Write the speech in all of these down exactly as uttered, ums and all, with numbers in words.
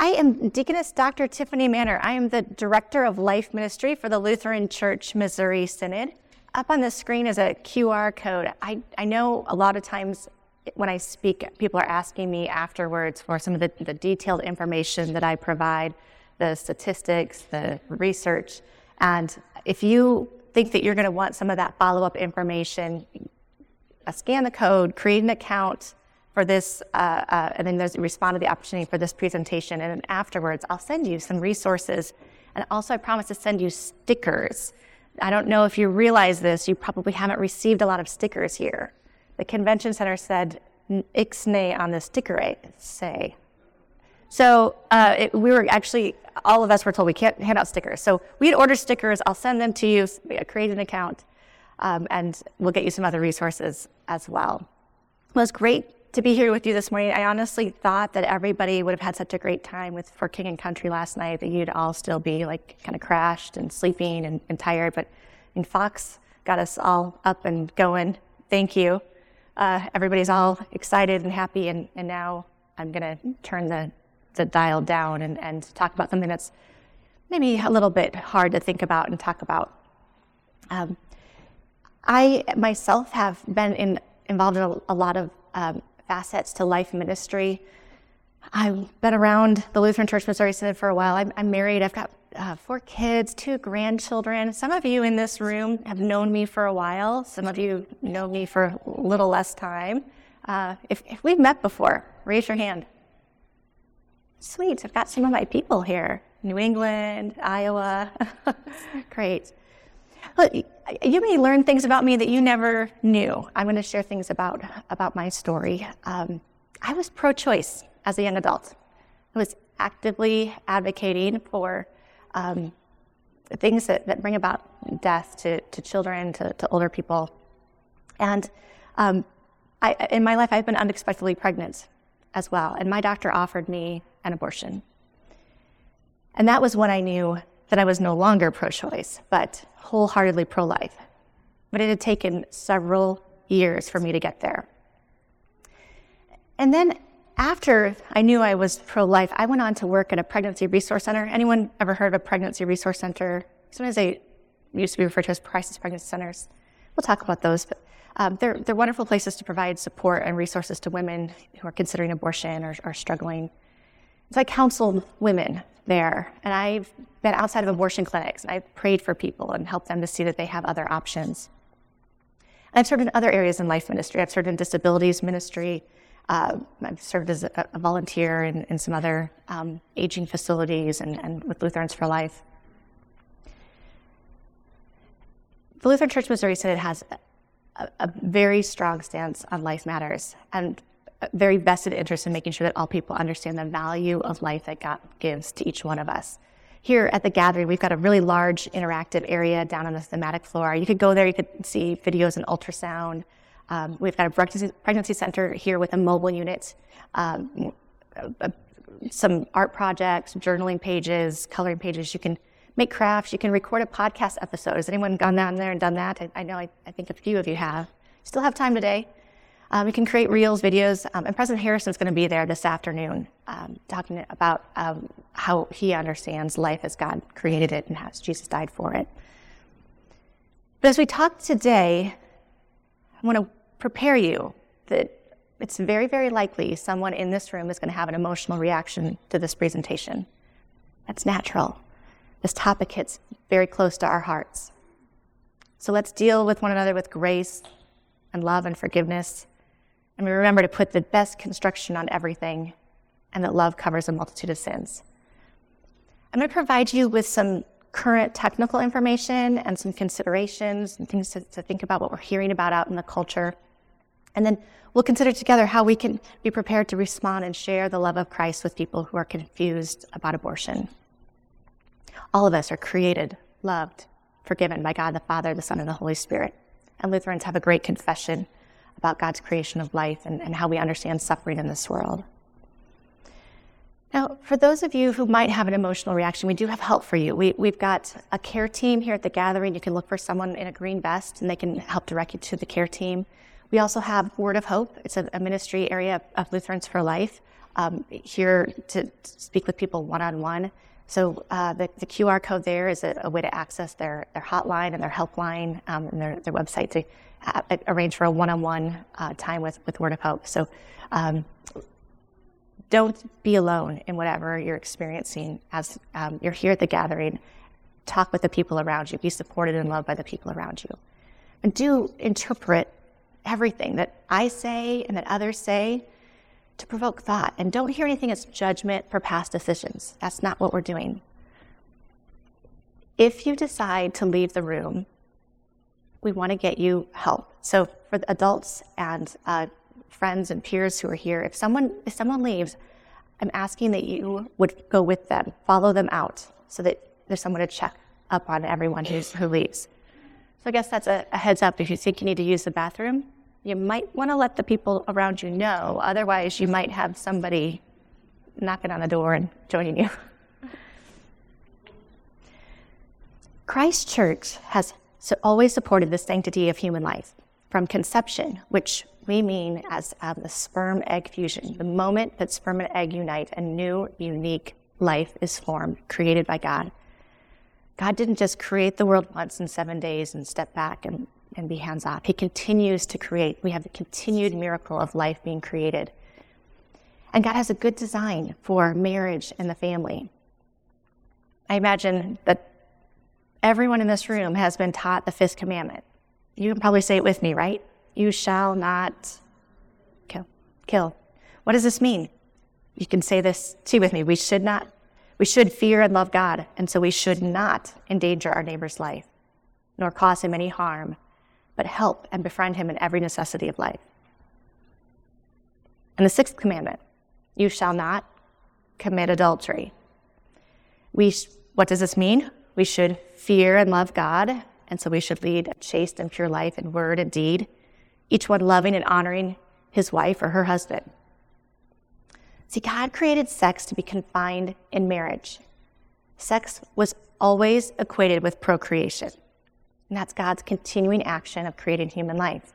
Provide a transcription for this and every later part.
I am Deaconess Doctor Tiffany Manor. I am the Director of Life Ministry for the Lutheran Church Missouri Synod. Up on the screen is a Q R code. I, I know a lot of times when I speak, people are asking me afterwards for some of the, the detailed information that I provide, the statistics, the research. And if you think that you're going to want some of that follow-up information, uh, scan the code, create an account for this, uh, uh, and then there's respond to the opportunity for this presentation. And then afterwards, I'll send you some resources. And also, I promise to send you stickers. I don't know if you realize this, you probably haven't received a lot of stickers here. The convention center said ixnay on the sticker say. So uh, it, we were actually, all of us were told we can't hand out stickers. So we'd order stickers, I'll send them to you, create an account, um, and we'll get you some other resources as well. It was great to be here with you this morning. I honestly thought that everybody would have had such a great time with For King and Country last night, that you'd all still be like kind of crashed and sleeping and, and tired, but I mean, Fox got us all up and going. Thank you. Uh, everybody's all excited and happy, and, and now I'm gonna turn the, the dial down and, and talk about something that's maybe a little bit hard to think about and talk about. Um, I myself have been in, involved in a, a lot of um, facets to life ministry. I've been around the Lutheran Church Missouri Synod for a while. I'm, I'm married. I've got uh, four kids, two grandchildren. Some of you in this room have known me for a while. Some of you know me for a little less time. Uh, if, if we've met before, raise your hand. Sweet, I've got some of my people here. New England, Iowa. Great. Look, you may learn things about me that you never knew. I'm going to share things about, about my story. Um, I was pro-choice as a young adult. I was actively advocating for um, things that, that bring about death to, to children, to, to older people. And um, I, in my life, I've been unexpectedly pregnant as well. And my doctor offered me an abortion. And that was when I knew that I was no longer pro-choice, but wholeheartedly pro-life. But it had taken several years for me to get there. And then after I knew I was pro-life, I went on to work at a pregnancy resource center. Anyone ever heard of a pregnancy resource center? Sometimes they used to be referred to as crisis pregnancy centers. We'll talk about those, but um, they're, they're wonderful places to provide support and resources to women who are considering abortion or are struggling. So I counseled women there, and I've been outside of abortion clinics, and I've prayed for people and helped them to see that they have other options. And I've served in other areas in life ministry. I've served in disabilities ministry. Uh, I've served as a, a volunteer in, in some other um, aging facilities and, and with Lutherans for Life. The Lutheran Church Missouri Synod has a, a very strong stance on life matters and a very vested interest in making sure that all people understand the value of life that God gives to each one of us. Here at the gathering, we've got a really large interactive area down on the thematic floor. You could go there, you could see videos and ultrasound. Um, we've got a pregnancy, pregnancy center here with a mobile unit, um, uh, some art projects, journaling pages, coloring pages. You can make crafts. You can record a podcast episode. Has anyone gone down there and done that? I, I know I, I think a few of you have. Still have time today. Um, you can create reels, videos, um, and President Harrison's going to be there this afternoon um, talking about um, how he understands life as God created it and how Jesus died for it. But as we talk today, I want to prepare you that it's very, very likely someone in this room is going to have an emotional reaction to this presentation. That's natural. This topic hits very close to our hearts. So let's deal with one another with grace and love and forgiveness. And we remember to put the best construction on everything, and that love covers a multitude of sins. I'm going to provide you with some current technical information and some considerations and things to, to think about what we're hearing about out in the culture. And then we'll consider together how we can be prepared to respond and share the love of Christ with people who are confused about abortion. All of us are created, loved, forgiven by God the Father, the Son, and the Holy Spirit. And Lutherans have a great confession about God's creation of life and, and how we understand suffering in this world. Now, for those of you who might have an emotional reaction, we do have help for you. We, we've got a care team here at the gathering. You can look for someone in a green vest, and they can help direct you to the care team. We also have Word of Hope. It's a, a ministry area of Lutherans for Life. um, here to speak with people one-on-one. So uh, the, the Q R code there is a, a way to access their, their hotline and their helpline um, and their, their website to ha- arrange for a one-on-one uh, time with, with Word of Hope. So um, don't be alone in whatever you're experiencing as um, you're here at the gathering. Talk with the people around you. Be supported and loved by the people around you. And do interpret everything that I say and that others say to provoke thought. And don't hear anything as judgment for past decisions. That's not what we're doing. If you decide to leave the room, we want to get you help. So for the adults and uh, friends and peers who are here, if someone if someone leaves, I'm asking that you would go with them, follow them out, so that there's someone to check up on everyone who's, who leaves. So I guess that's a, a heads up. If you think you need to use the bathroom, you might want to let the people around you know. Otherwise, you might have somebody knocking on the door and joining you. Christ Church has so always supported the sanctity of human life from conception, which we mean as um, the sperm-egg fusion, the moment that sperm and egg unite, a new, unique life is formed, created by God. God didn't just create the world once in seven days and step back and and be hands-off. He continues to create. We have the continued miracle of life being created. And God has a good design for marriage and the family. I imagine that everyone in this room has been taught the fifth commandment. You can probably say it with me, right? You shall not kill. Kill. What does this mean? You can say this too with me. We should not. We should fear and love God, and so we should not endanger our neighbor's life, nor cause him any harm, but help and befriend him in every necessity of life. And the sixth commandment, you shall not commit adultery. We, sh- what does this mean? We should fear and love God, and so we should lead a chaste and pure life in word and deed, each one loving and honoring his wife or her husband. See, God created sex to be confined in marriage. Sex was always equated with procreation. And that's God's continuing action of creating human life.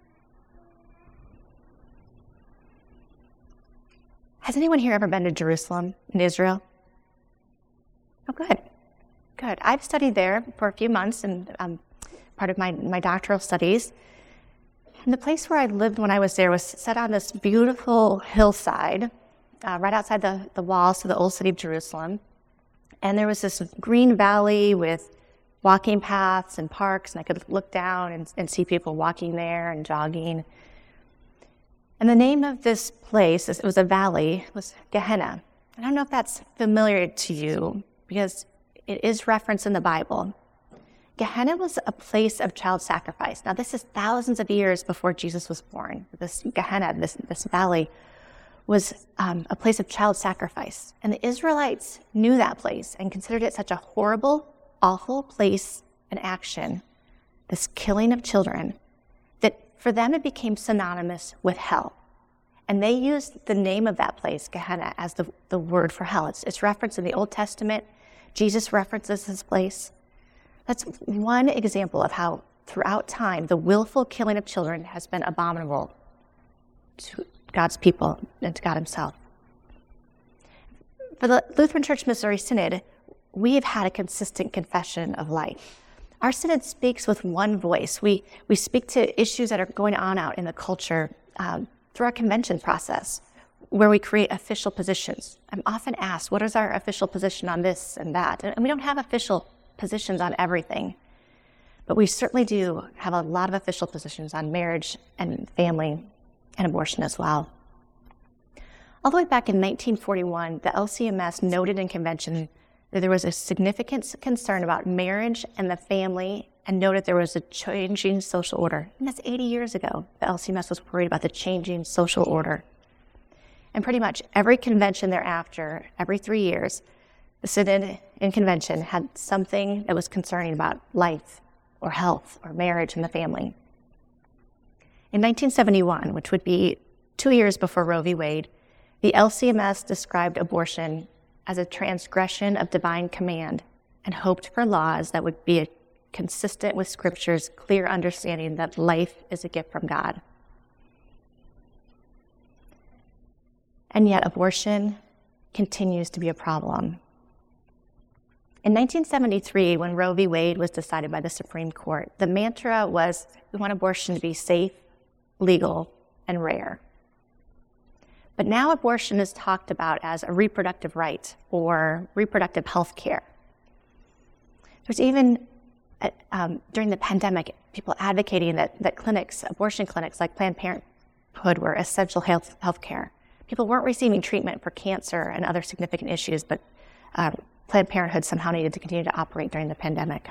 Has anyone here ever been to Jerusalem in Israel? Oh, good. Good. I've studied there for a few months and um, part of my, my doctoral studies. And the place where I lived when I was there was set on this beautiful hillside uh, right outside the, the walls to the old city of Jerusalem. And there was this green valley with walking paths and parks, and I could look down and, and see people walking there and jogging. And the name of this place, it was a valley, was Gehenna. I don't know if that's familiar to you, because it is referenced in the Bible. Gehenna was a place of child sacrifice. Now, this is thousands of years before Jesus was born. This Gehenna, this, this valley, was um, a place of child sacrifice. And the Israelites knew that place and considered it such a horrible, awful place and action, this killing of children, that for them it became synonymous with hell. And they used the name of that place, Gehenna, as the, the word for hell. It's, it's referenced in the Old Testament. Jesus references this place. That's one example of how throughout time the willful killing of children has been abominable to God's people and to God himself. For the Lutheran Church Missouri Synod, we have had a consistent confession of life. Our synod speaks with one voice. We we speak to issues that are going on out in the culture um, through our convention process, where we create official positions. I'm often asked, what is our official position on this and that? And we don't have official positions on everything, but we certainly do have a lot of official positions on marriage and family and abortion as well. All the way back in nineteen forty-one, the L C M S noted in convention that there was a significant concern about marriage and the family, and noted there was a changing social order. And that's eighty years ago. The L C M S was worried about the changing social order. And pretty much every convention thereafter, every three years, the synod and convention had something that was concerning about life or health or marriage and the family. In nineteen seventy-one, which would be two years before Roe v. Wade, the L C M S described abortion as a transgression of divine command and hoped for laws that would be consistent with Scripture's clear understanding that life is a gift from God. And yet abortion continues to be a problem. In nineteen seventy-three, when Roe v. Wade was decided by the Supreme Court, the mantra was, we want abortion to be safe, legal, and rare. But now abortion is talked about as a reproductive right or reproductive health care. There's even, uh, um, during the pandemic, people advocating that, that clinics, abortion clinics like Planned Parenthood were essential health, health care. People weren't receiving treatment for cancer and other significant issues, but um, Planned Parenthood somehow needed to continue to operate during the pandemic.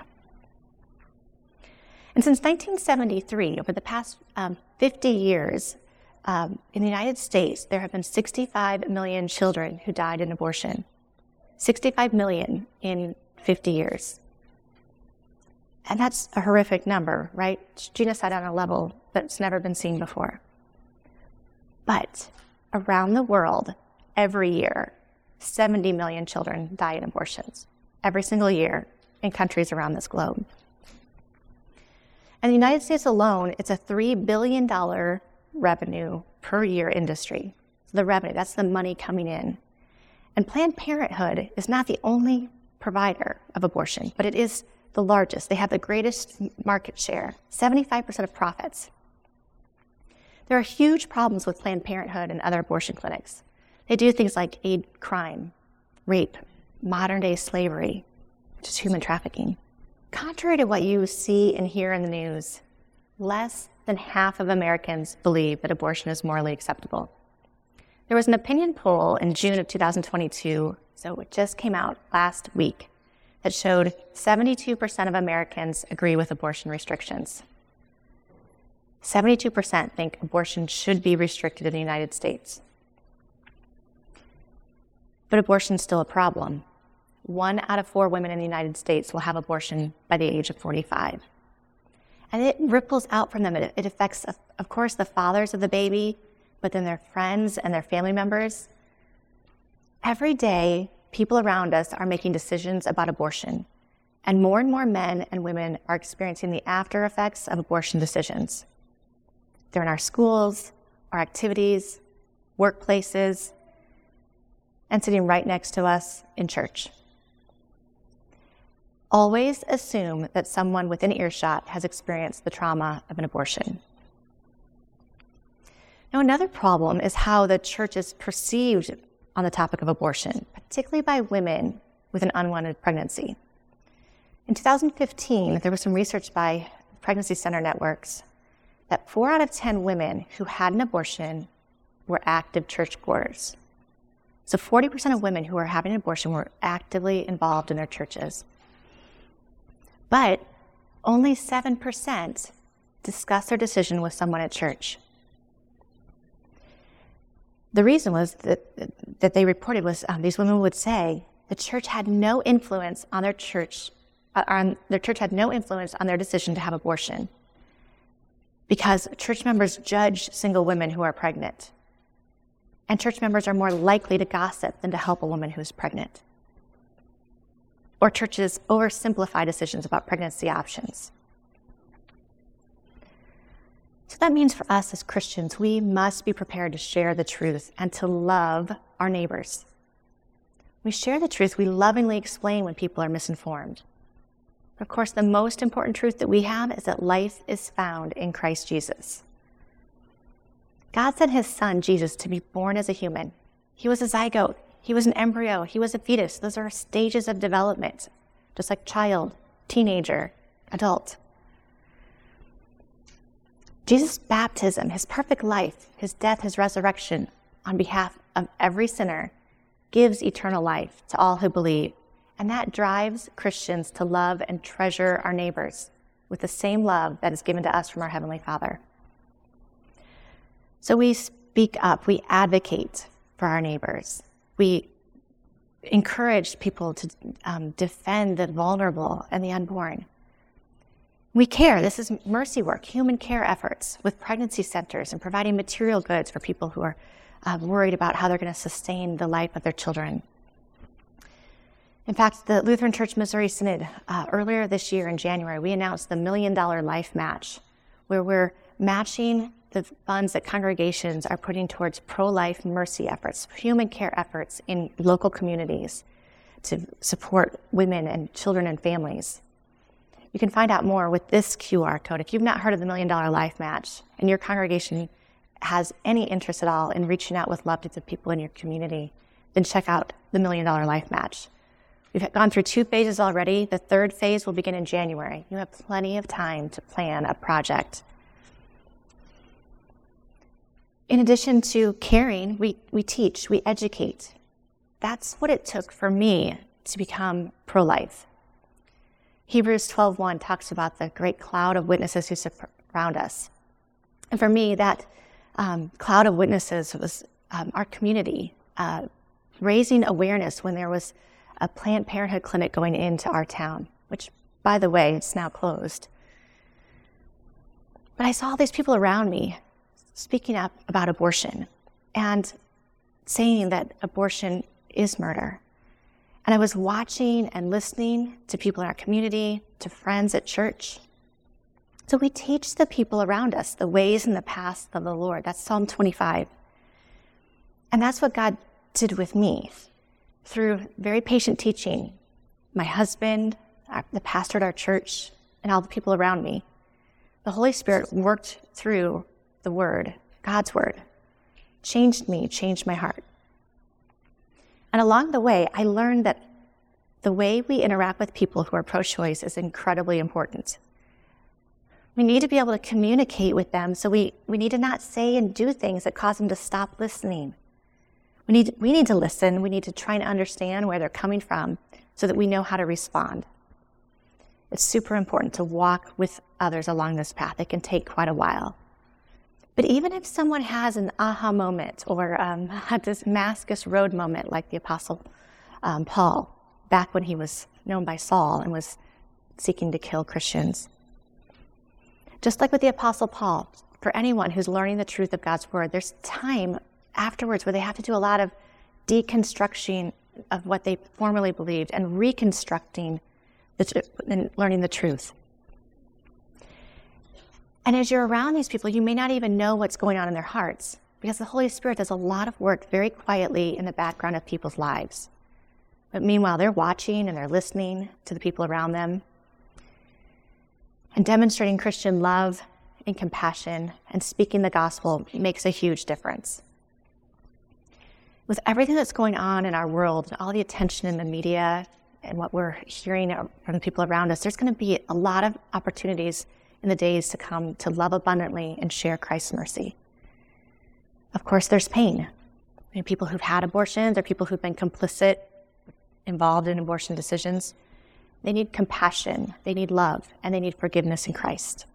And since nineteen seventy-three, over the past um, fifty years, um, in the United States, there have been sixty-five million children who died in abortion. sixty-five million in fifty years. And that's a horrific number, right? It's genocide on a level that's never been seen before. But around the world, every year, seventy million children die in abortions, every single year in countries around this globe. In the United States alone, it's a three billion dollars revenue per year industry. So the revenue, that's the money coming in. And Planned Parenthood is not the only provider of abortion, but it is the largest. They have the greatest market share, seventy-five percent of profits. There are huge problems with Planned Parenthood and other abortion clinics. They do things like aid crime, rape, modern-day slavery, which is human trafficking. Contrary to what you see and hear in the news, less than half of Americans believe that abortion is morally acceptable. There was an opinion poll in June of two thousand twenty-two, so it just came out last week, that showed seventy-two percent of Americans agree with abortion restrictions. seventy-two percent think abortion should be restricted in the United States. But abortion is still a problem. One out of four women in the United States will have abortion by the age of forty-five. And it ripples out from them. It, it affects, of course, the fathers of the baby, but then their friends and their family members. Every day, people around us are making decisions about abortion, and more and more men and women are experiencing the after effects of abortion decisions. They're in our schools, our activities, workplaces, and sitting right next to us in church. Always assume that someone within earshot has experienced the trauma of an abortion. Now, another problem is how the church is perceived on the topic of abortion, particularly by women with an unwanted pregnancy. In two thousand fifteen, there was some research by Pregnancy Center Networks that four out of ten women who had an abortion were active churchgoers. So forty percent of women who were having an abortion were actively involved in their churches. But only seven percent discussed their decision with someone at church. The reason was that, that they reported was um, these women would say the church had no influence on their church, uh, on their church had no influence on their decision to have abortion, because church members judge single women who are pregnant. And church members are more likely to gossip than to help a woman who is pregnant. Or churches oversimplify decisions about pregnancy options. So that means for us as Christians, we must be prepared to share the truth and to love our neighbors. We share the truth, we lovingly explain when people are misinformed. Of course, the most important truth that we have is that life is found in Christ Jesus. God sent his son, Jesus, to be born as a human. He was a zygote. He was an embryo. He was a fetus. Those are stages of development, just like child, teenager, adult. Jesus' baptism, his perfect life, his death, his resurrection on behalf of every sinner gives eternal life to all who believe. And that drives Christians to love and treasure our neighbors with the same love that is given to us from our Heavenly Father. So we speak up, we advocate for our neighbors. We encourage people to um, defend the vulnerable and the unborn. We care. This is mercy work, human care efforts with pregnancy centers and providing material goods for people who are uh, worried about how they're going to sustain the life of their children. In fact, the Lutheran Church Missouri Synod, uh, earlier this year in January, we announced the Million Dollar Life Match, where we're matching the funds that congregations are putting towards pro-life mercy efforts, human care efforts in local communities to support women and children and families. You can find out more with this Q R code. If you've not heard of the Million Dollar Life Match and your congregation has any interest at all in reaching out with love to the people in your community, then check out the Million Dollar Life Match. We've gone through two phases already. The third phase will begin in January. You have plenty of time to plan a project. In addition to caring, we, we teach, we educate. That's what it took for me to become pro-life. Hebrews twelve one talks about the great cloud of witnesses who surround us. And for me, that um, cloud of witnesses was um, our community, uh, raising awareness when there was a Planned Parenthood clinic going into our town, which, by the way, it's now closed. But I saw all these people around me speaking up about abortion and saying that abortion is murder. And I was watching and listening to people in our community, to friends at church. So we teach the people around us the ways and the paths of the Lord. That's Psalm twenty-five. And that's what God did with me. Through very patient teaching, my husband, our, the pastor at our church, and all the people around me, the Holy Spirit worked through the Word, God's Word, changed me, changed my heart. And along the way, I learned that the way we interact with people who are pro-choice is incredibly important. We need to be able to communicate with them, so we, we need to not say and do things that cause them to stop listening. We need, we need to listen. We need to try and understand where they're coming from so that we know how to respond. It's super important to walk with others along this path. It can take quite a while. But even if someone has an aha moment or um, had this Damascus Road moment like the Apostle um, Paul, back when he was known by Saul and was seeking to kill Christians. Just like with the Apostle Paul, for anyone who's learning the truth of God's Word, there's time afterwards where they have to do a lot of deconstruction of what they formerly believed and reconstructing the, and learning the truth. And as you're around these people, you may not even know what's going on in their hearts because the Holy Spirit does a lot of work very quietly in the background of people's lives. But meanwhile, they're watching and they're listening to the people around them and demonstrating Christian love and compassion and speaking the gospel makes a huge difference. With everything that's going on in our world, all the attention in the media and what we're hearing from the people around us, there's going to be a lot of opportunities in the days to come to love abundantly and share Christ's mercy. Of course, there's pain. I mean, people who've had abortions or people who've been complicit, involved in abortion decisions, they need compassion, they need love, and they need forgiveness in Christ.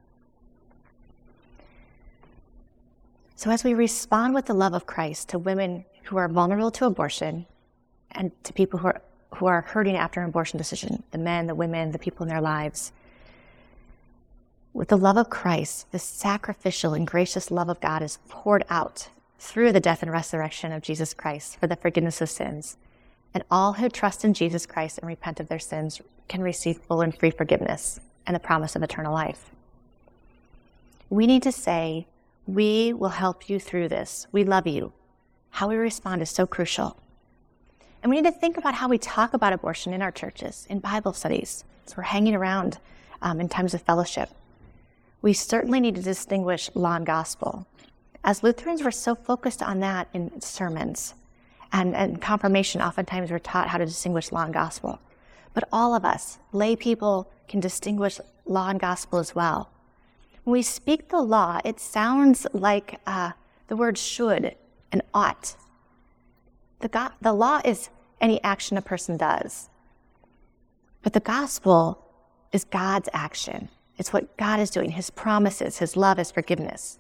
So as we respond with the love of Christ to women who are vulnerable to abortion and to people who are, who are hurting after an abortion decision, the men, the women, the people in their lives, with the love of Christ, the sacrificial and gracious love of God is poured out through the death and resurrection of Jesus Christ for the forgiveness of sins. And all who trust in Jesus Christ and repent of their sins can receive full and free forgiveness and the promise of eternal life. We need to say, we will help you through this. We love you. How we respond is so crucial. And we need to think about how we talk about abortion in our churches, in Bible studies, as we're hanging around um, in times of fellowship. We certainly need to distinguish law and gospel. As Lutherans, we're so focused on that in sermons. And, and confirmation, oftentimes we're taught how to distinguish law and gospel. But all of us, lay people, can distinguish law and gospel as well. When we speak the law, it sounds like uh, the word should and ought. The, go- the law is any action a person does. But the gospel is God's action. It's what God is doing, his promises, his love, his forgiveness.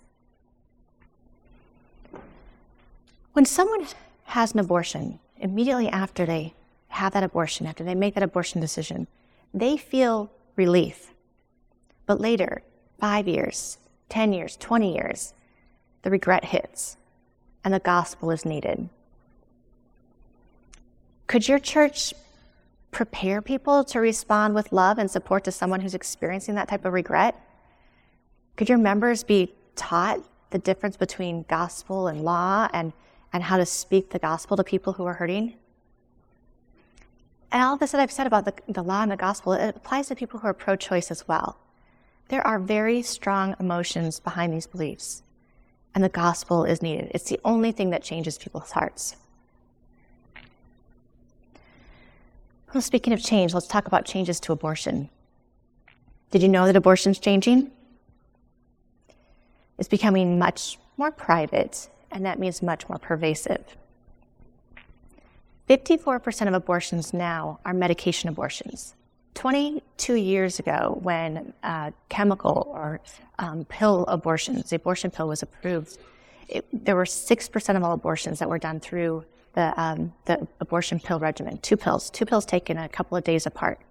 When someone has an abortion, immediately after they have that abortion, after they make that abortion decision, they feel relief. But later, five years, ten years, twenty years, the regret hits and the gospel is needed. Could your church prepare people to respond with love and support to someone who's experiencing that type of regret? Could your members be taught the difference between gospel and law and, and how to speak the gospel to people who are hurting. And all this that I've said about the, the law and the gospel, it applies to people who are pro-choice as well. There are very strong emotions behind these beliefs, and the gospel is needed. It's the only thing that changes people's hearts. Well, speaking of change, let's talk about changes to abortion. Did you know that abortion's changing? It's becoming much more private, and that means much more pervasive. fifty-four percent of abortions now are medication abortions. twenty-two years ago, when uh, chemical or um, pill abortions, the abortion pill was approved, it, there were six percent of all abortions that were done through the, um, the abortion pill regimen. Two pills, two pills taken a couple of days apart.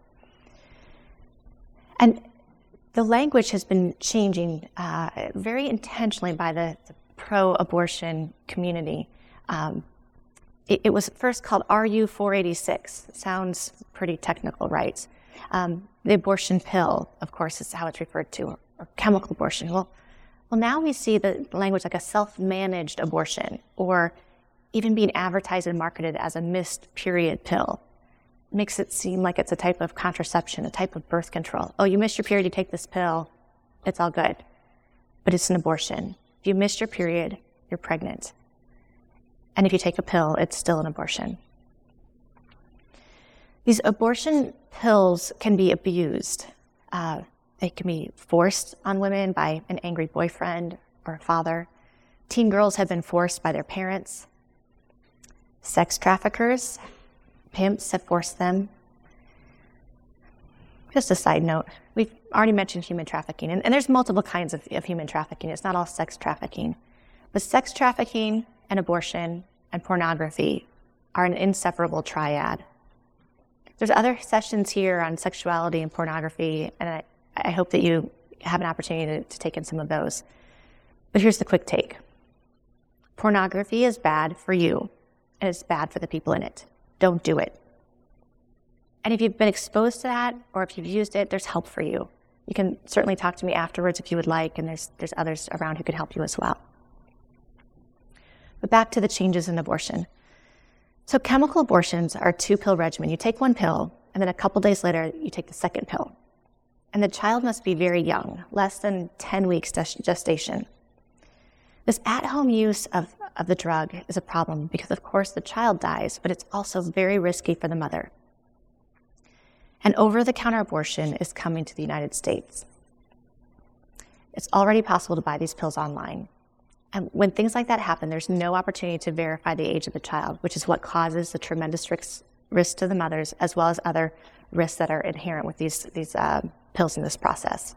And the language has been changing uh, very intentionally by the, the pro-abortion community. Um, it, it was first called R U four eighty-six. Sounds pretty technical, right? Um, the abortion pill, of course, is how it's referred to, or, or chemical abortion. Well, well, now we see the language like a self-managed abortion, or even being advertised and marketed as a missed period pill. Makes it seem like it's a type of contraception, a type of birth control. Oh, you missed your period, you take this pill, it's all good. But it's an abortion. If you missed your period, you're pregnant. And if you take a pill, it's still an abortion. These abortion pills can be abused. Uh, they can be forced on women by an angry boyfriend or a father. Teen girls have been forced by their parents. Sex traffickers, pimps have forced them. Just a side note, we've already mentioned human trafficking, and, and there's multiple kinds of, of human trafficking. It's not all sex trafficking. But sex trafficking and abortion and pornography are an inseparable triad. There's other sessions here on sexuality and pornography, and I, I hope that you have an opportunity to, to take in some of those. But here's the quick take. Pornography is bad for you, and it's bad for the people in it. Don't do it. And if you've been exposed to that, or if you've used it, there's help for you. You can certainly talk to me afterwards if you would like, and there's, there's others around who could help you as well. But back to the changes in abortion. So chemical abortions are a two-pill regimen. You take one pill, and then a couple days later, you take the second pill. And the child must be very young, less than ten weeks gestation. This at-home use of, of the drug is a problem because, of course, the child dies, but it's also very risky for the mother. And over-the-counter abortion is coming to the United States. It's already possible to buy these pills online. And when things like that happen, there's no opportunity to verify the age of the child, which is what causes the tremendous risks, risks to the mothers, as well as other risks that are inherent with these, these uh, pills in this process.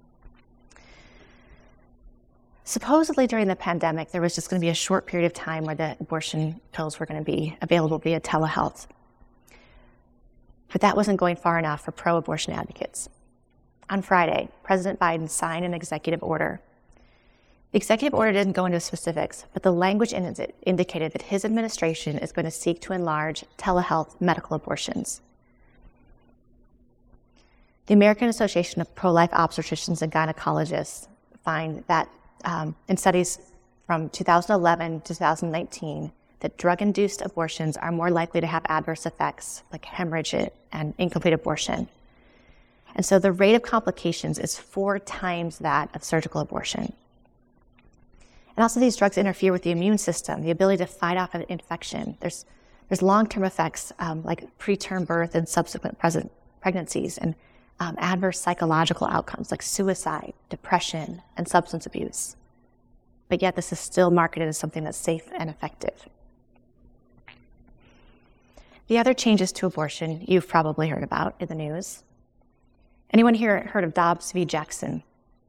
Supposedly during the pandemic, there was just going to be a short period of time where the abortion pills were going to be available via telehealth. But that wasn't going far enough for pro-abortion advocates. On Friday, President Biden signed an executive order. The executive order didn't go into specifics, but the language in it indicated that his administration is going to seek to enlarge telehealth medical abortions. The American Association of Pro-Life Obstetricians and Gynecologists find that um, in studies from two thousand eleven to two thousand nineteen, that drug-induced abortions are more likely to have adverse effects like hemorrhage and incomplete abortion. And so the rate of complications is four times that of surgical abortion. And also these drugs interfere with the immune system, the ability to fight off an infection. There's, there's long-term effects um, like preterm birth and subsequent present pregnancies, and um, adverse psychological outcomes like suicide, depression, and substance abuse. But yet this is still marketed as something that's safe and effective. The other changes to abortion you've probably heard about in the news. Anyone here heard of Dobbs v. Jackson?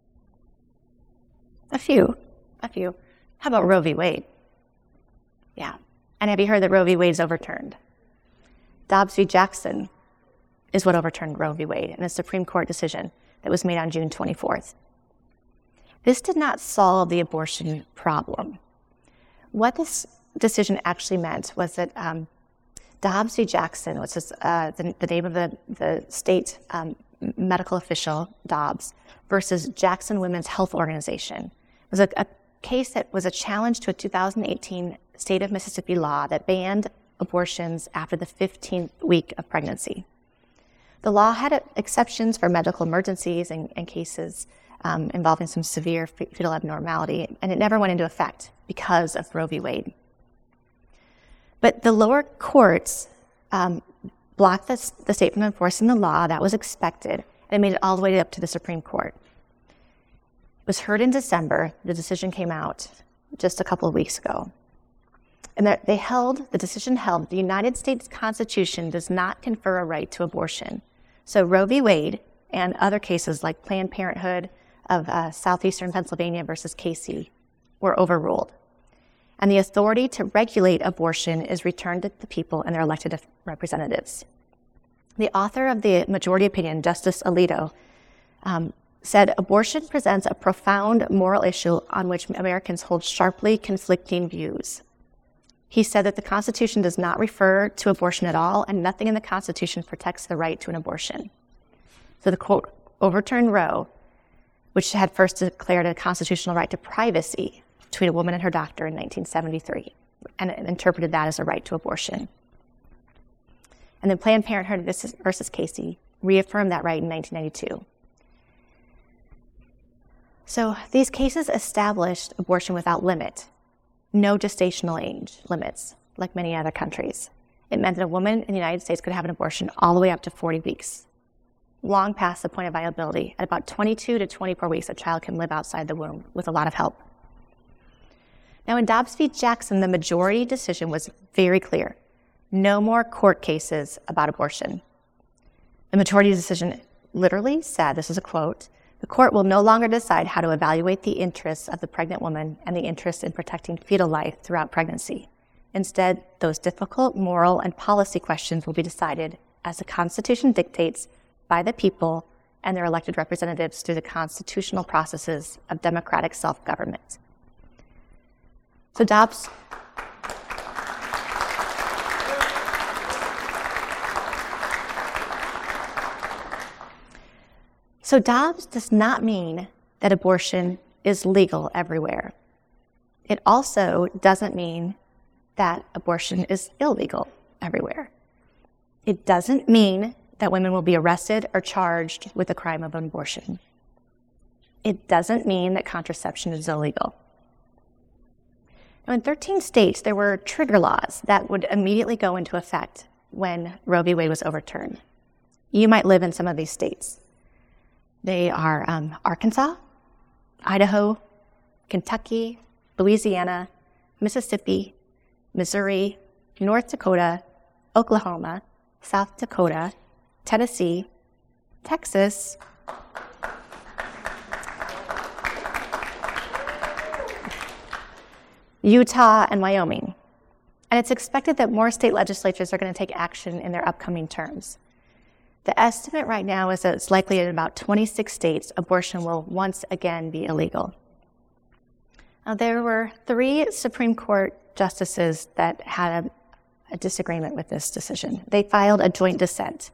A few, a few. How about Roe v. Wade? Yeah. And have you heard that Roe v. Wade is overturned? Dobbs v. Jackson is what overturned Roe v. Wade in a Supreme Court decision that was made on June twenty-fourth. This did not solve the abortion problem. What this decision actually meant was that um, Dobbs v. Jackson, which is uh, the, the name of the, the state um, medical official, Dobbs, versus Jackson Women's Health Organization, was a, a case that was a challenge to a two thousand eighteen state of Mississippi law that banned abortions after the fifteenth week of pregnancy. The law had exceptions for medical emergencies and, and cases um, involving some severe fetal abnormality, and it never went into effect because of Roe v. Wade. But the lower courts um, blocked the, the state from enforcing the law. That was expected, and it made it all the way up to the Supreme Court. It was heard in December. The decision came out just a couple of weeks ago. And they held, the decision held, the United States Constitution does not confer a right to abortion. So Roe v. Wade and other cases like Planned Parenthood of uh, Southeastern Pennsylvania versus Casey were overruled. And the authority to regulate abortion is returned to the people and their elected representatives. The author of the majority opinion, Justice Alito, um, said abortion presents a profound moral issue on which Americans hold sharply conflicting views. He said that the Constitution does not refer to abortion at all, and nothing in the Constitution protects the right to an abortion. So the court overturned Roe, which had first declared a constitutional right to privacy between a woman and her doctor in nineteen seventy-three, and it interpreted that as a right to abortion. And then Planned Parenthood versus Casey reaffirmed that right in nineteen ninety-two. So these cases established abortion without limit, no gestational age limits, like many other countries. It meant that a woman in the United States could have an abortion all the way up to forty weeks, long past the point of viability. At about twenty-two to twenty-four weeks, a child can live outside the womb with a lot of help. Now, in Dobbs v. Jackson, the majority decision was very clear. No more court cases about abortion. The majority decision literally said, this is a quote, "The court will no longer decide how to evaluate the interests of the pregnant woman and the interest in protecting fetal life throughout pregnancy. Instead, those difficult moral and policy questions will be decided, as the Constitution dictates, by the people and their elected representatives through the constitutional processes of democratic self-government." So Dobbs So Dobbs does not mean that abortion is legal everywhere. It also doesn't mean that abortion is illegal everywhere. It doesn't mean that women will be arrested or charged with the crime of abortion. It doesn't mean that contraception is illegal. Now, in thirteen states, there were trigger laws that would immediately go into effect when Roe v. Wade was overturned. You might live in some of these states. They are um, Arkansas, Idaho, Kentucky, Louisiana, Mississippi, Missouri, North Dakota, Oklahoma, South Dakota, Tennessee, Texas, Utah, and Wyoming. And it's expected that more state legislatures are going to take action in their upcoming terms. The estimate right now is that it's likely in about twenty-six states, abortion will once again be illegal. Now, there were three Supreme Court justices that had a, a disagreement with this decision. They filed a joint dissent.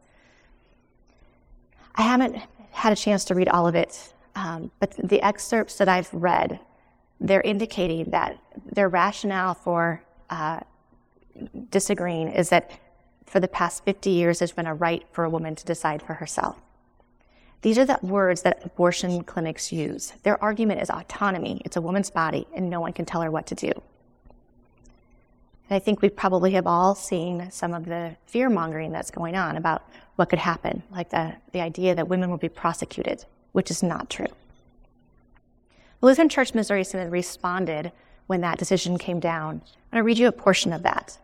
I haven't had a chance to read all of it, um, but the excerpts that I've read, they're indicating that their rationale for uh, disagreeing is that for the past fifty years, there's been a right for a woman to decide for herself. These are the words that abortion clinics use. Their argument is autonomy. It's a woman's body, and no one can tell her what to do. And I think we probably have all seen some of the fear-mongering that's going on about what could happen, like the, the idea that women will be prosecuted, which is not true. The Lutheran Church Missouri Synod responded when that decision came down. I'm going to read you a portion of that.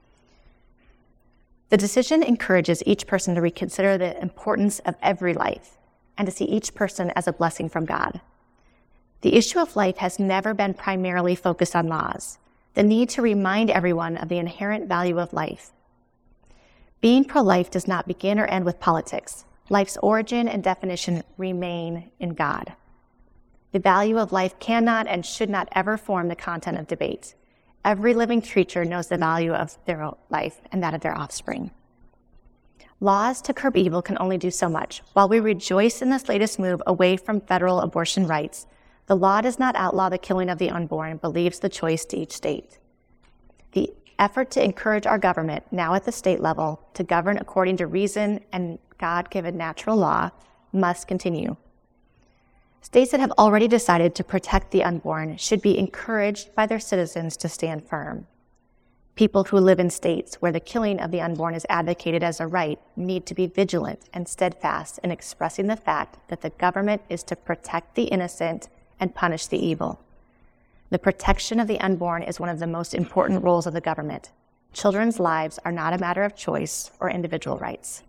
The decision encourages each person to reconsider the importance of every life and to see each person as a blessing from God. The issue of life has never been primarily focused on laws, the need to remind everyone of the inherent value of life. Being pro-life does not begin or end with politics. Life's origin and definition remain in God. The value of life cannot and should not ever form the content of debate. Every living creature knows the value of their life and that of their offspring. Laws to curb evil can only do so much. While we rejoice in this latest move away from federal abortion rights, The law does not outlaw the killing of the unborn, but leaves the choice to each state. The effort to encourage our government, now at the state level, to govern according to reason and God-given natural law must continue. States that have already decided to protect the unborn should be encouraged by their citizens to stand firm. People who live in states where the killing of the unborn is advocated as a right need to be vigilant and steadfast in expressing the fact that the government is to protect the innocent and punish the evil. The protection of the unborn is one of the most important roles of the government. Children's lives are not a matter of choice or individual rights.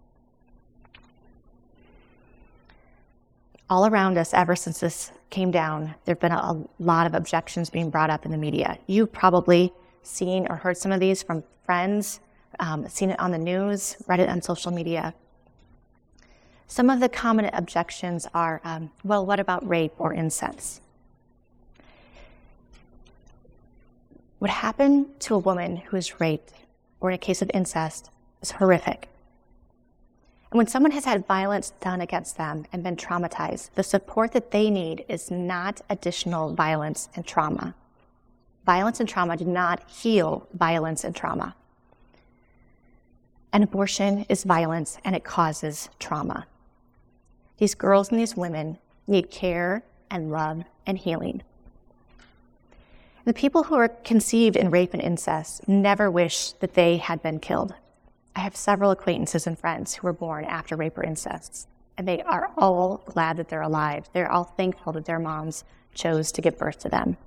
All around us, ever since this came down, there have been a, a lot of objections being brought up in the media. You've probably seen or heard some of these from friends, um, seen it on the news, read it on social media. Some of the common objections are, um, well, what about rape or incest? What happened to a woman who is raped, or in a case of incest, is horrific. And when someone has had violence done against them and been traumatized, the support that they need is not additional violence and trauma. Violence and trauma do not heal violence and trauma. An abortion is violence and it causes trauma. These girls and these women need care and love and healing. The people who are conceived in rape and incest never wish that they had been killed. I have several acquaintances and friends who were born after rape or incest, and they are all glad that they're alive. They're all thankful that their moms chose to give birth to them.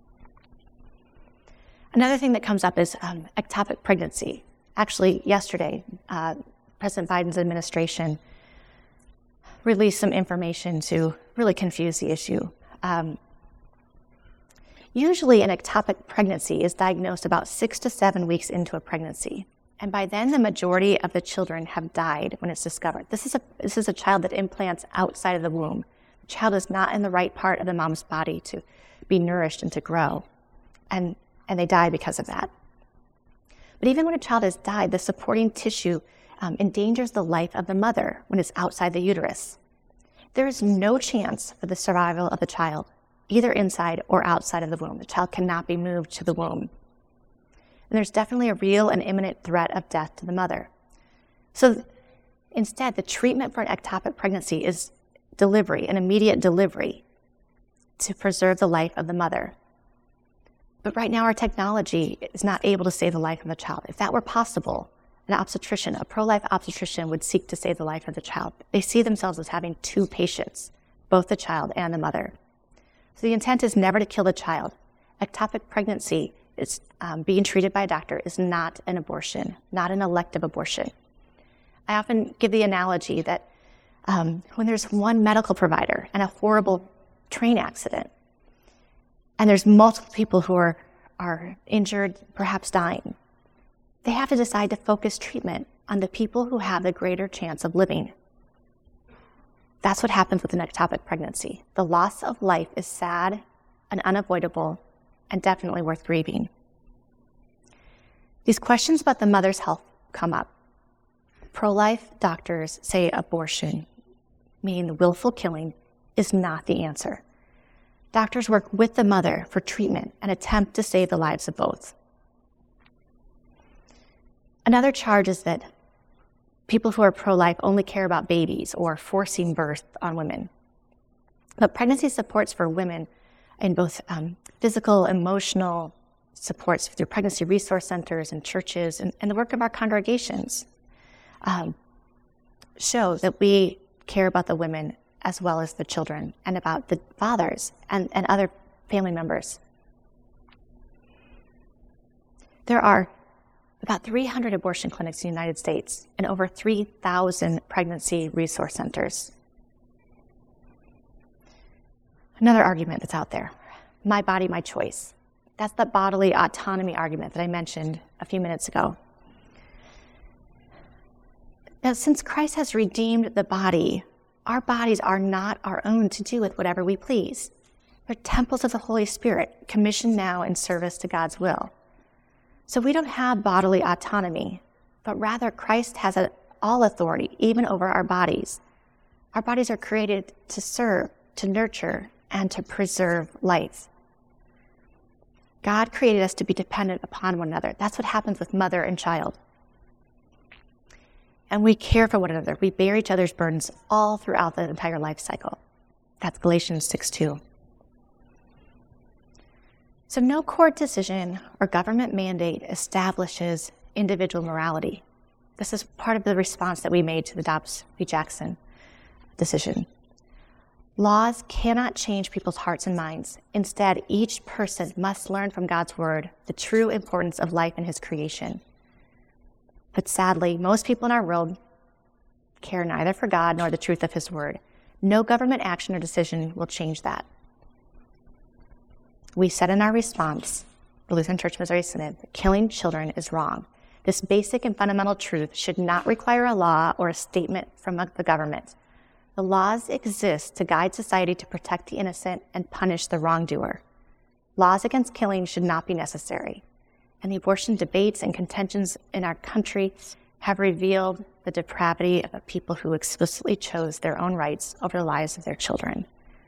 Another thing that comes up is um, ectopic pregnancy. Actually, yesterday, uh, President Biden's administration released some information to really confuse the issue. Um, usually, an ectopic pregnancy is diagnosed about six to seven weeks into a pregnancy. And by then, the majority of the children have died when it's discovered. This is a this is a child that implants outside of the womb. The child is not in the right part of the mom's body to be nourished and to grow. And, and they die because of that. But even when a child has died, the supporting tissue um, endangers the life of the mother when it's outside the uterus. There is no chance for the survival of the child, either inside or outside of the womb. The child cannot be moved to the womb. And there's definitely a real and imminent threat of death to the mother. So instead, the treatment for an ectopic pregnancy is delivery, an immediate delivery to preserve the life of the mother. But right now, our technology is not able to save the life of the child. If that were possible, an obstetrician, a pro-life obstetrician would seek to save the life of the child. They see themselves as having two patients, both the child and the mother. So the intent is never to kill the child. Ectopic pregnancy is um, being treated by a doctor is not an abortion, not an elective abortion. I often give the analogy that um, when there's one medical provider and a horrible train accident, and there's multiple people who are, are injured, perhaps dying, they have to decide to focus treatment on the people who have the greater chance of living. That's what happens with an ectopic pregnancy. The loss of life is sad and unavoidable, and definitely worth grieving. These questions about the mother's health come up. Pro-life doctors say abortion, meaning the willful killing, is not the answer. Doctors work with the mother for treatment and attempt to save the lives of both. Another charge is that people who are pro-life only care about babies or forcing birth on women. But pregnancy supports for women in both um, physical, emotional supports through pregnancy resource centers and churches and, and the work of our congregations um, show that we care about the women as well as the children and about the fathers and, and other family members. There are about three hundred abortion clinics in the United States and over three thousand pregnancy resource centers. Another argument that's out there, my body, my choice. That's the bodily autonomy argument that I mentioned a few minutes ago. Now, since Christ has redeemed the body, our bodies are not our own to do with whatever we please. They're temples of the Holy Spirit, commissioned now in service to God's will. So we don't have bodily autonomy, but rather Christ has a, all authority, even over our bodies. Our bodies are created to serve, to nurture, and to preserve life. God created us to be dependent upon one another. That's what happens with mother and child. And we care for one another. We bear each other's burdens all throughout the entire life cycle. That's Galatians six two. So no court decision or government mandate establishes individual morality. This is part of the response that we made to the Dobbs v. Jackson decision. Laws cannot change people's hearts and minds. Instead, each person must learn from God's word the true importance of life in his creation. But sadly, most people in our world care neither for God nor the truth of his word. No government action or decision will change that. We said in our response, the Lutheran Church Missouri Synod, that killing children is wrong. This basic and fundamental truth should not require a law or a statement from the government. The laws exist to guide society to protect the innocent and punish the wrongdoer. Laws against killing should not be necessary. And the abortion debates and contentions in our country have revealed the depravity of a people who explicitly chose their own rights over the lives of their children.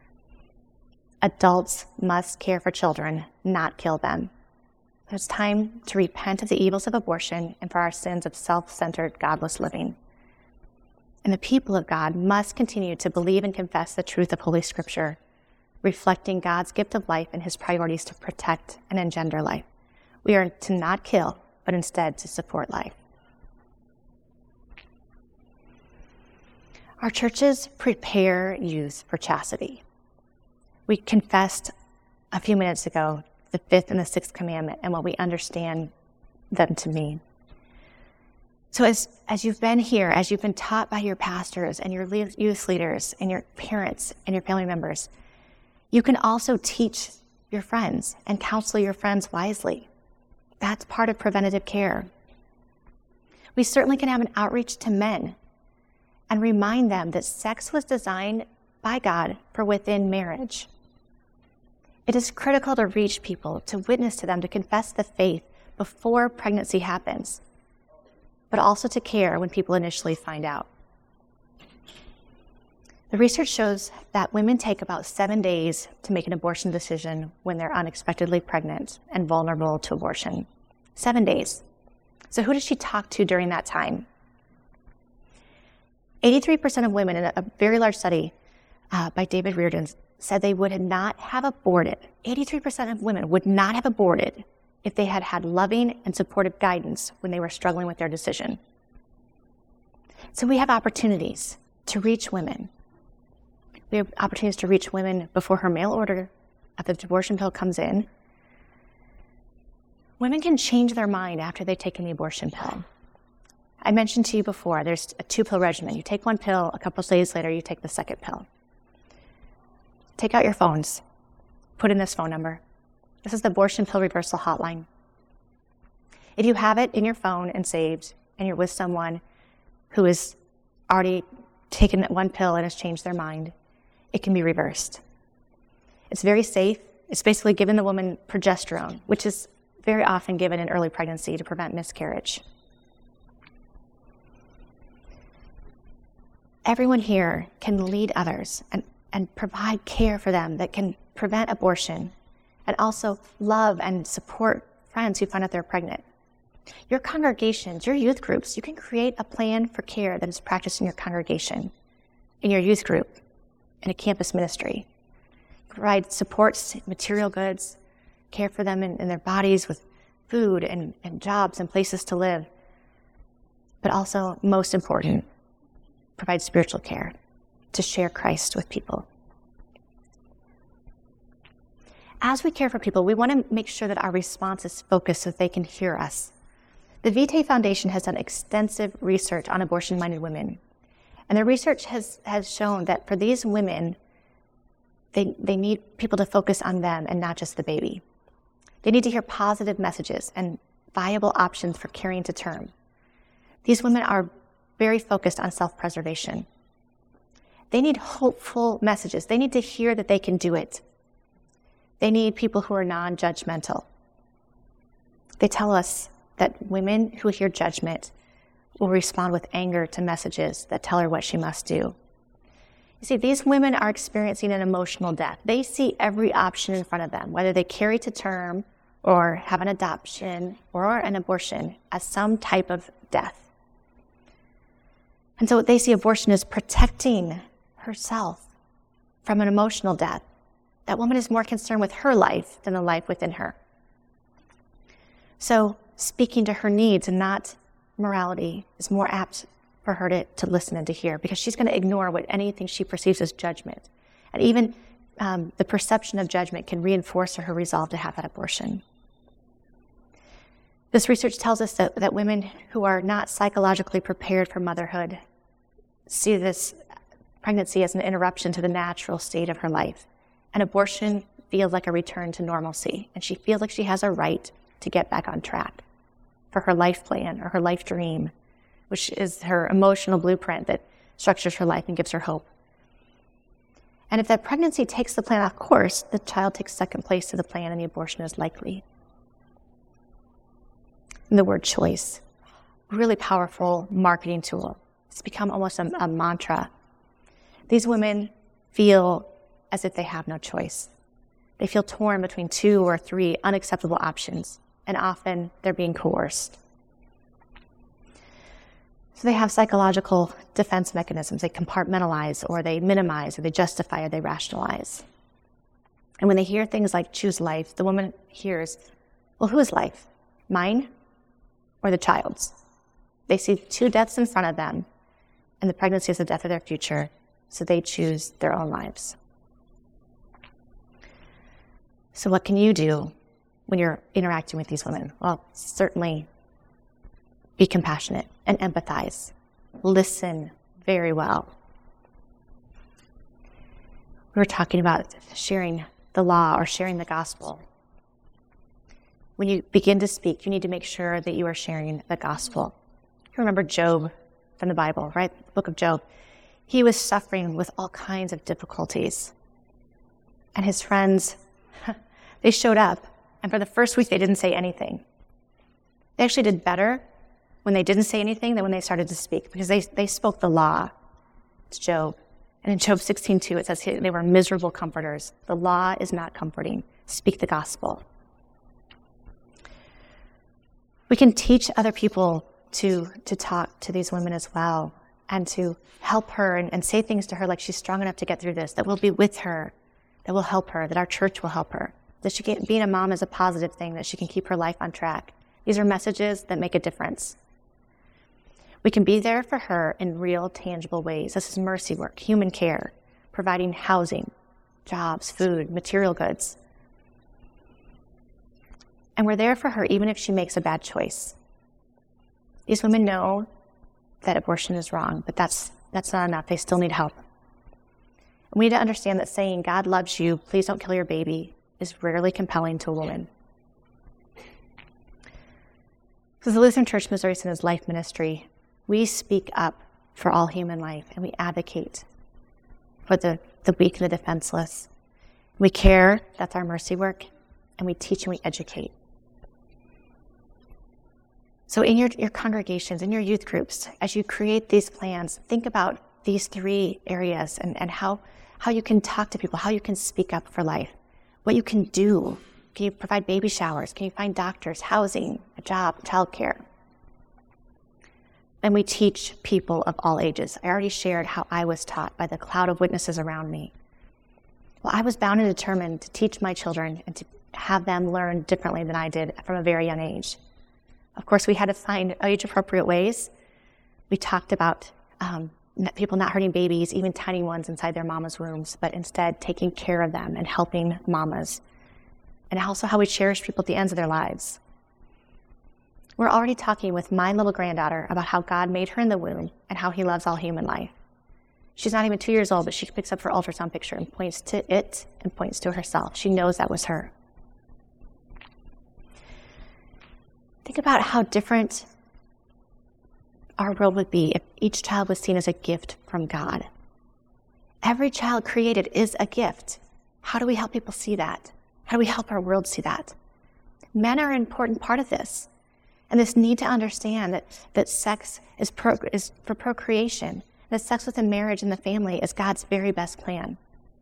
Adults must care for children, not kill them. It's time to repent of the evils of abortion and for our sins of self-centered, godless living. And the people of God must continue to believe and confess the truth of Holy Scripture, reflecting God's gift of life and his priorities to protect and engender life. We are to not kill, but instead to support life. Our churches prepare youth for chastity. We confessed a few minutes ago the fifth and the sixth commandment and what we understand them to mean. So as, as you've been here, as you've been taught by your pastors and your youth leaders and your parents and your family members, you can also teach your friends and counsel your friends wisely. That's part of preventative care. We certainly can have an outreach to men and remind them that sex was designed by God for within marriage. It is critical to reach people, to witness to them, to confess the faith before pregnancy happens, but also to care when people initially find out. The research shows that women take about seven days to make an abortion decision when they're unexpectedly pregnant and vulnerable to abortion. Seven days. So who does she talk to during that time? eighty-three percent of women in a very large study uh, by David Reardon said they would not have aborted. eighty-three percent of women would not have aborted if they had had loving and supportive guidance when they were struggling with their decision. So we have opportunities to reach women. We have opportunities to reach women before her mail order of the abortion pill comes in. Women can change their mind after they've taken the abortion pill. I mentioned to you before, there's a two-pill regimen. You take one pill, a couple of days later, you take the second pill. Take out your phones. Put in this phone number. This is the abortion pill reversal hotline. If you have it in your phone and saved, and you're with someone who has already taken one pill and has changed their mind, it can be reversed. It's very safe. It's basically giving the woman progesterone, which is very often given in early pregnancy to prevent miscarriage. Everyone here can lead others and, and provide care for them that can prevent abortion, and also love and support friends who find out they're pregnant. Your congregations, your youth groups, you can create a plan for care that is practiced in your congregation, in your youth group, in a campus ministry. Provide supports, material goods, care for them in, in their bodies with food and, and jobs and places to live. But also, most important, provide spiritual care to share Christ with people. As we care for people, we want to make sure that our response is focused so that they can hear us. The Vitae Foundation has done extensive research on abortion-minded women. And their research has, has shown that for these women, they, they need people to focus on them and not just the baby. They need to hear positive messages and viable options for carrying to term. These women are very focused on self-preservation. They need hopeful messages. They need to hear that they can do it. They need people who are non-judgmental. They tell us that women who hear judgment will respond with anger to messages that tell her what she must do. You see, these women are experiencing an emotional death. They see every option in front of them, whether they carry to term or have an adoption or an abortion, as some type of death. And so they see abortion as protecting herself from an emotional death. That woman is more concerned with her life than the life within her. So speaking to her needs and not morality is more apt for her to, to listen and to hear, because she's going to ignore what anything she perceives as judgment. And even um, the perception of judgment can reinforce her resolve to have that abortion. This research tells us that, that women who are not psychologically prepared for motherhood see this pregnancy as an interruption to the natural state of her life. An abortion feels like a return to normalcy, and she feels like she has a right to get back on track for her life plan or her life dream, which is her emotional blueprint that structures her life and gives her hope. And if that pregnancy takes the plan off course, the child takes second place to the plan and the abortion is likely. And the word choice, really powerful marketing tool. It's become almost a, a mantra. These women feel as if they have no choice. They feel torn between two or three unacceptable options, and often they're being coerced. So they have psychological defense mechanisms. They compartmentalize, or they minimize, or they justify, or they rationalize. And when they hear things like choose life, the woman hears, well, whose life? Mine or the child's? They see two deaths in front of them, and the pregnancy is the death of their future, so they choose their own lives. So what can you do when you're interacting with these women? Well, certainly be compassionate and empathize. Listen very well. We were talking about sharing the law or sharing the gospel. When you begin to speak, you need to make sure that you are sharing the gospel. You remember Job from the Bible, right? The book of Job. He was suffering with all kinds of difficulties. And his friends, they showed up. And for the first week, they didn't say anything. They actually did better when they didn't say anything than when they started to speak, because they, they spoke the law to Job. And in Job sixteen two, it says they were miserable comforters. The law is not comforting. Speak the gospel. We can teach other people to, to talk to these women as well, and to help her and, and say things to her like she's strong enough to get through this, that we'll be with her, that will help her, that our church will help her, that she can, being a mom is a positive thing, that she can keep her life on track. These are messages that make a difference. We can be there for her in real, tangible ways. This is mercy work, human care, providing housing, jobs, food, material goods. And we're there for her even if she makes a bad choice. These women know that abortion is wrong, but that's that's not enough. They still need help. And we need to understand that saying, God loves you, please don't kill your baby, is rarely compelling to a woman. So the Lutheran Church Missouri Synod's life ministry, we speak up for all human life, and we advocate for the, the weak and the defenseless. We care, that's our mercy work, and we teach and we educate. So in your, your congregations, in your youth groups, as you create these plans, think about these three areas and, and how, how you can talk to people, how you can speak up for life, what you can do. Can you provide baby showers? Can you find doctors, housing, a job, childcare? And we teach people of all ages. I already shared how I was taught by the cloud of witnesses around me. Well, I was bound and determined to teach my children and to have them learn differently than I did from a very young age. Of course, we had to find age-appropriate ways. We talked about um, people not hurting babies, even tiny ones inside their mama's wombs, but instead taking care of them and helping mamas. And also how we cherish people at the ends of their lives. We're already talking with my little granddaughter about how God made her in the womb and how he loves all human life. She's not even two years old, but she picks up her ultrasound picture and points to it and points to herself. She knows that was her. Think about how different our world would be if each child was seen as a gift from God. Every child created is a gift. How do we help people see that? How do we help our world see that? Men are an important part of this. And this need to understand that, that sex is, pro, is for procreation, that sex within marriage and the family is God's very best plan.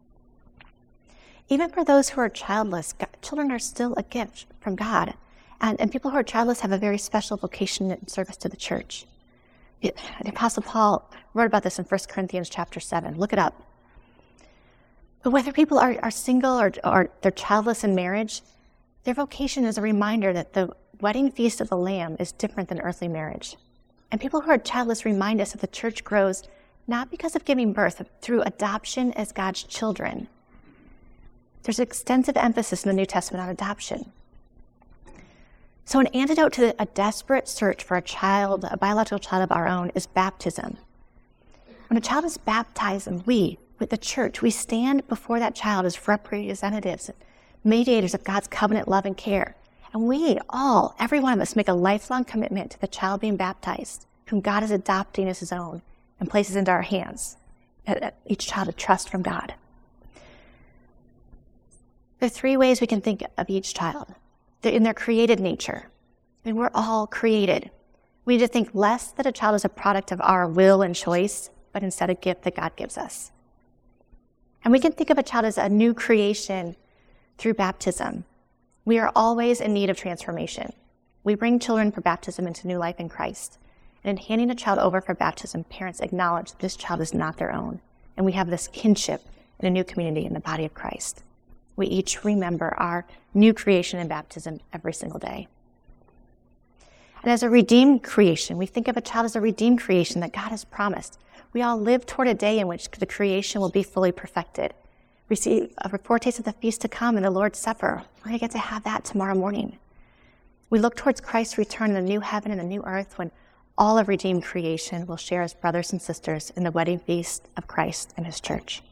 Even for those who are childless, God, children are still a gift from God. And, and people who are childless have a very special vocation and service to the church. The, the Apostle Paul wrote about this in First Corinthians chapter seven. Look it up. But whether people are, are single or, or they're childless in marriage, their vocation is a reminder that the wedding feast of the Lamb is different than earthly marriage. And people who are childless remind us that the church grows not because of giving birth, but through adoption as God's children. There's extensive emphasis in the New Testament on adoption. So an antidote to a desperate search for a child, a biological child of our own, is baptism. When a child is baptized, and we, with the church, we stand before that child as representatives, mediators of God's covenant love and care. And we all, every one of us, make a lifelong commitment to the child being baptized, whom God is adopting as his own and places into our hands. Each child a trust from God. There are three ways we can think of each child. They're in their created nature. I mean, we're all created. We need to think less that a child is a product of our will and choice, but instead a gift that God gives us. And we can think of a child as a new creation through baptism. We are always in need of transformation. We bring children for baptism into new life in Christ. And in handing a child over for baptism, parents acknowledge that this child is not their own. And we have this kinship in a new community in the body of Christ. We each remember our new creation in baptism every single day. And as a redeemed creation, we think of a child as a redeemed creation that God has promised. We all live toward a day in which the creation will be fully perfected. We see a foretaste of the feast to come in the Lord's Supper. We're going to get to have that tomorrow morning. We look towards Christ's return in the new heaven and the new earth when all of redeemed creation will share as brothers and sisters in the wedding feast of Christ and his church.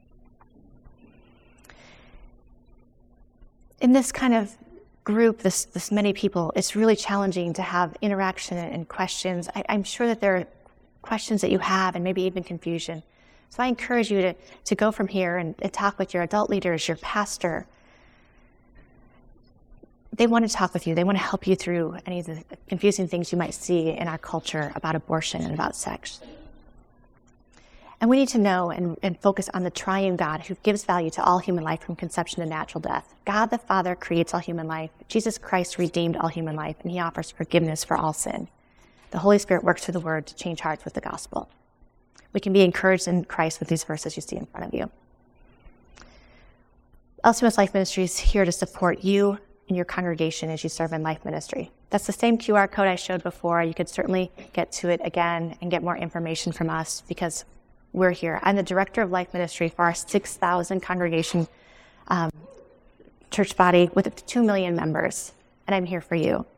In this kind of group, this, this many people, it's really challenging to have interaction and questions. I, I'm sure that there are questions that you have and maybe even confusion. So I encourage you to, to go from here and, and talk with your adult leaders, your pastor. They want to talk with you. They want to help you through any of the confusing things you might see in our culture about abortion and about sex. And we need to know and, and focus on the triune God who gives value to all human life from conception to natural death. God the Father creates all human life. Jesus Christ redeemed all human life, and he offers forgiveness for all sin. The Holy Spirit works through the word to change hearts with the gospel. We can be encouraged in Christ with these verses you see in front of you. L C M S Life Ministry is here to support you and your congregation as you serve in life ministry. That's the same Q R code I showed before. You could certainly get to it again and get more information from us because we're here. I'm the director of life ministry for our six thousand congregation um, church body with two million members, and I'm here for you.